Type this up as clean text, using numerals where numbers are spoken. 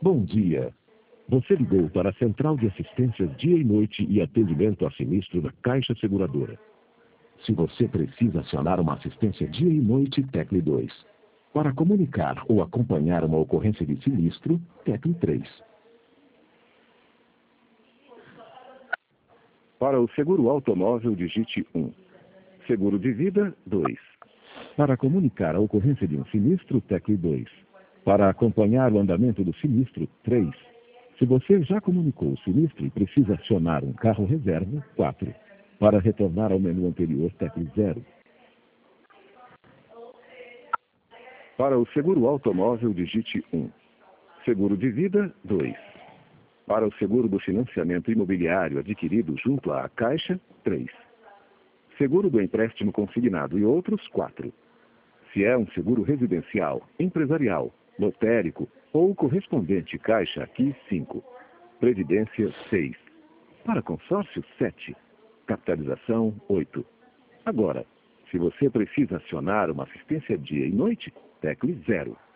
Bom dia. Você ligou para a Central de Assistências Dia e Noite e Atendimento a Sinistro da Caixa Seguradora. Se você precisa acionar uma assistência dia e noite, tecle 2. Para comunicar ou acompanhar uma ocorrência de sinistro, tecle 3. Para o seguro automóvel, digite 1. Seguro de vida, 2. Para comunicar a ocorrência de um sinistro, tecle 2. Para acompanhar o andamento do sinistro, 3. Se você já comunicou o sinistro e precisa acionar um carro reserva, 4. Para retornar ao menu anterior, tecle 0. Para o seguro automóvel, digite 1. Seguro de vida, 2. Para o seguro do financiamento imobiliário adquirido junto à Caixa, 3. Seguro do empréstimo consignado e outros, 4. Se é um seguro residencial, empresarial, lotérico ou correspondente Caixa, aqui, 5. Previdência, 6. Para consórcio, 7. Capitalização, 8. Agora, se você precisa acionar uma assistência dia e noite, tecle 0.